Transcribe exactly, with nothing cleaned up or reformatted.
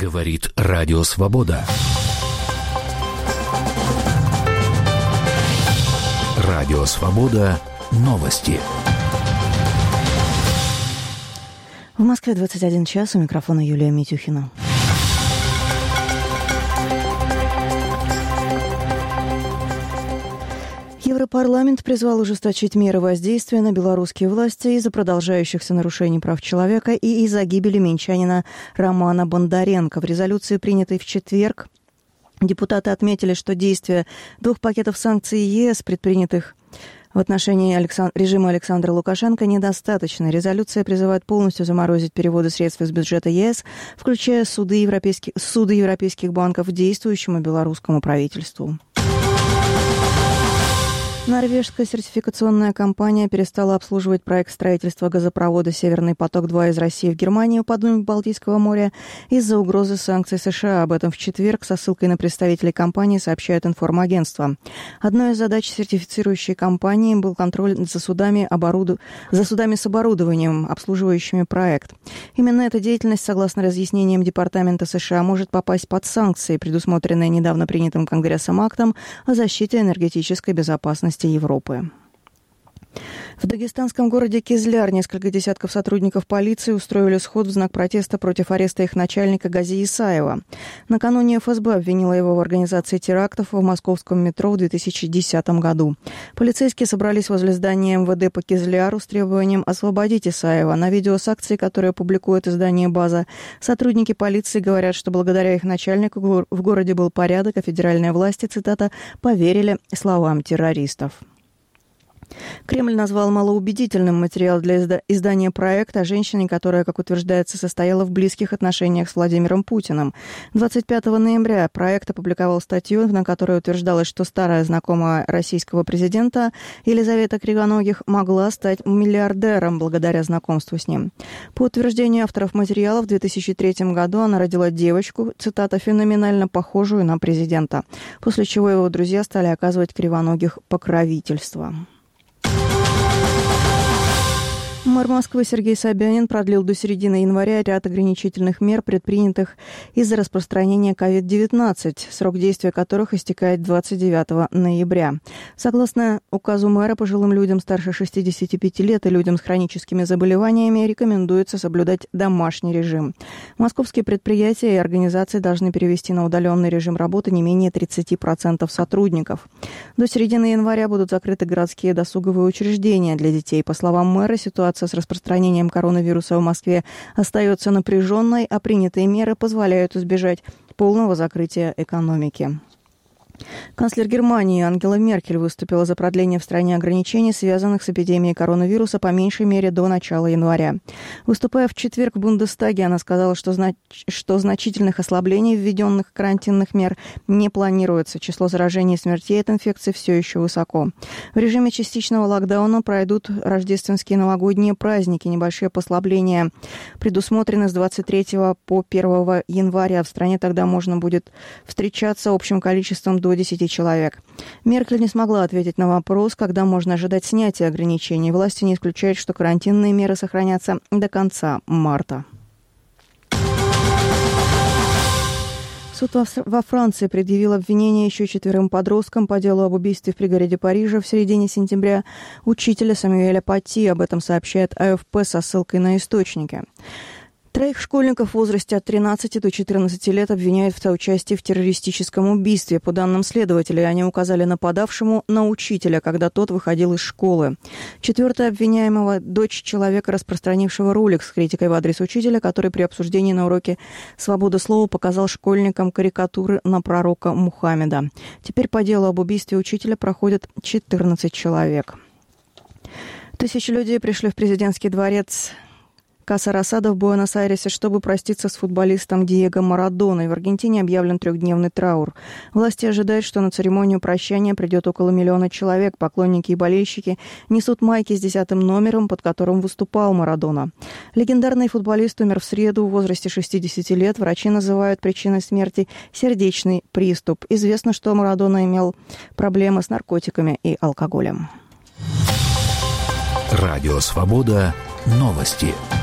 Говорит Радио Свобода. Радио Свобода. Новости. В Москве двадцать один час. У микрофона Юлия Митюхина. Европарламент призвал ужесточить меры воздействия на белорусские власти из-за продолжающихся нарушений прав человека и из-за гибели минчанина Романа Бондаренко. В резолюции, принятой в четверг, депутаты отметили, что действия двух пакетов санкций ЕС, предпринятых в отношении Александ... режима Александра Лукашенко, недостаточно. Резолюция призывает полностью заморозить переводы средств из бюджета ЕС, включая суды европейских, суды европейских банков действующему белорусскому правительству. Норвежская сертификационная компания перестала обслуживать проект строительства газопровода «Северный поток-два» из России в Германию по дну Балтийского моря из-за угрозы санкций США. Об этом в четверг со ссылкой на представителей компании сообщают информагентства. Одной из задач сертифицирующей компании был контроль за судами, оборуд... за судами с оборудованием, обслуживающими проект. Именно эта деятельность, согласно разъяснениям Департамента США, может попасть под санкции, предусмотренные недавно принятым Конгрессом актом о защите энергетической безопасности Европы. В дагестанском городе Кизляр несколько десятков сотрудников полиции устроили сход в знак протеста против ареста их начальника Гази Исаева. Накануне эф эс бэ обвинила его в организации терактов в московском метро в две тысячи десятом году. Полицейские собрались возле здания эм вэ дэ по Кизляру с требованием освободить Исаева. На видео с акцией, которое публикует издание «База», сотрудники полиции говорят, что благодаря их начальнику в городе был порядок, а федеральные власти, цитата, «поверили словам террористов». Кремль назвал малоубедительным материал для изда- издания проекта о женщине, которая, как утверждается, состояла в близких отношениях с Владимиром Путиным. двадцать пятого ноября проект опубликовал статью, на которой утверждалось, что старая знакомая российского президента Елизавета Кривоногих могла стать миллиардером благодаря знакомству с ним. По утверждению авторов материала, в две тысячи третьем году она родила девочку, цитата, «феноменально похожую на президента», после чего его друзья стали оказывать Кривоногих покровительство. Мэр Москвы Сергей Собянин продлил до середины января ряд ограничительных мер, предпринятых из-за распространения ковид девятнадцать, срок действия которых истекает двадцать девятого ноября. Согласно указу мэра, пожилым людям старше шестидесяти пяти лет и людям с хроническими заболеваниями рекомендуется соблюдать домашний режим. Московские предприятия и организации должны перевести на удаленный режим работы не менее тридцати процентов сотрудников. До середины января будут закрыты городские досуговые учреждения для детей. По словам мэра, ситуация с распространением коронавируса в Москве остается напряженной, а принятые меры позволяют избежать полного закрытия экономики. Канцлер Германии Ангела Меркель выступила за продление в стране ограничений, связанных с эпидемией коронавируса, по меньшей мере до начала января. Выступая в четверг в Бундестаге, она сказала, что, знач... что значительных ослаблений введенных карантинных мер не планируется. Число заражений и смертей от инфекции все еще высоко. В режиме частичного локдауна пройдут рождественские и новогодние праздники. Небольшие послабления предусмотрены с двадцать третьего по первого января. В стране тогда можно будет встречаться общим количеством до десяти человек. Меркель не смогла ответить на вопрос, когда можно ожидать снятия ограничений. Власти не исключают, что карантинные меры сохранятся до конца марта. Суд во Франции предъявил обвинение еще четверым подросткам по делу об убийстве в пригороде Парижа в середине сентября учителя Самюэля Пати. Об этом сообщает а эф пэ со ссылкой на источники. Троих школьников в возрасте от тринадцати до четырнадцати лет обвиняют в соучастии в террористическом убийстве. По данным следователей, они указали нападавшему на учителя, когда тот выходил из школы. Четвертая обвиняемого – дочь человека, распространившего ролик с критикой в адрес учителя, который при обсуждении на уроке «Свобода слова» показал школьникам карикатуры на пророка Мухаммеда. Теперь по делу об убийстве учителя проходят четырнадцать человек. Тысячи людей пришли в президентский дворец Каса Росада в Буэнос-Айресе, чтобы проститься с футболистом Диего Марадоной. В Аргентине объявлен трехдневный траур. Власти ожидают, что на церемонию прощания придет около миллиона человек. Поклонники и болельщики несут майки с десятым номером, под которым выступал Марадона. Легендарный футболист умер в среду в возрасте шестидесяти лет. Врачи называют причиной смерти сердечный приступ. Известно, что Марадона имел проблемы с наркотиками и алкоголем. Радио «Свобода». Новости.